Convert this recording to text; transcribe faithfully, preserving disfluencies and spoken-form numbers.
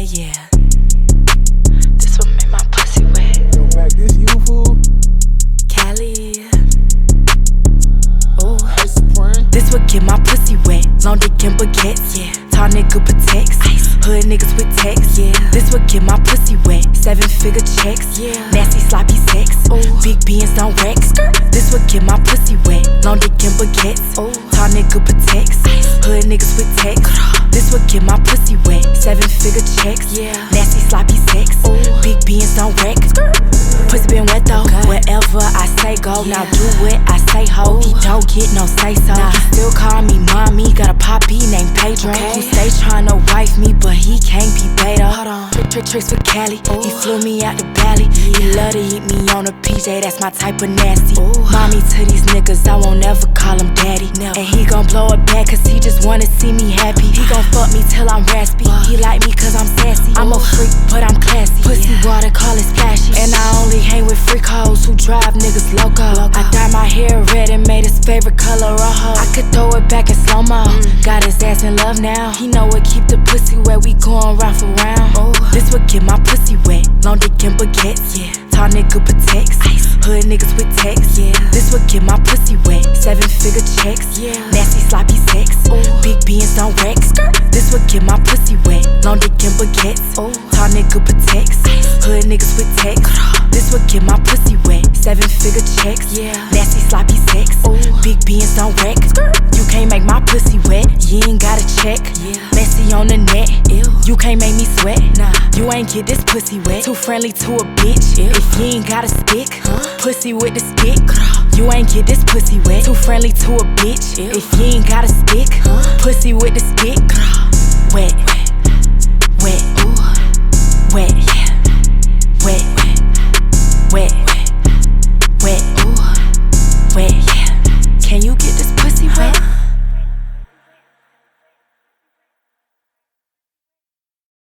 yeah. This what make my pussy wet. Yo, Mac, this you, fool? Cali. Oh, Ice Supreme. this what get my pussy wet. Long dick and baguettes, yeah. Tall nigga protects. Ice. Hood niggas with text, yeah. This what get my pussy wet. Seven figure checks, yeah. Nasty sloppy sex. Ooh. Big beans on Rex. This what get my pussy wet. Long dick and baguettes. Ooh. Tall nigga protects. Ice. Hood niggas with text. This what get my pussy wet. Seven figure checks, yeah. Nasty sloppy sex. Ooh. Big beans on Rex. Pussy been wet though. Okay. Wherever I say go, yeah. Now do what I say ho. Ooh. He don't get no say so. Nah. He still call me mommy. Got a poppy named Pedro. Okay. Who stay tryna wife me, but he can't be beta. Hold on. Trick, trick, tricks with Cali. Ooh. He flew me out the valley. Yeah. He love to eat me on a P J. That's my type of nasty. Ooh. Mommy to these niggas, I won't ever call him daddy. Never. And he gon' blow it back cause he just wanna see me happy. He gon' fuck me till I'm raspy. Fuck. He like me cause I'm sassy. Ooh. I'm a freak, but I'm classy. Pussy yeah. Water, call it splashy. And I only hang with freak hoes who drive niggas loco. loco. I dye my hair red and made his favorite color rojo. I could throw it back in slow mo. Mm. Got his ass in love now. He know what keep the pussy wet. We goin' rough around. Ooh. This what get my pussy wet. Long dick and baguettes, yeah. Tall nigga protects. Ice. Hood niggas with text, yeah. This what get my pussy wet. Seven figure checks, yeah. Nasty sloppy sex. Ooh. Big beans on Rex. This what get my pussy wet. Long dick and baguettes. Ooh. Tall nigga protects. Ice. Hood niggas with text. This what get my pussy wet. Seven figure checks, yeah. Nasty sloppy sex. Ooh. Big beans on Rex. You can't make my pussy wet. You ain't gotta check. Yeah. Messy on the net. Ew. You can't make me sweat. Nah. You ain't get this pussy wet. Too friendly to a bitch. Ew. If you ain't got a stick, huh? Pussy with the stick. You ain't get this pussy wet. Too friendly to a bitch. Ew. If you ain't got a stick, huh? Pussy with the stick.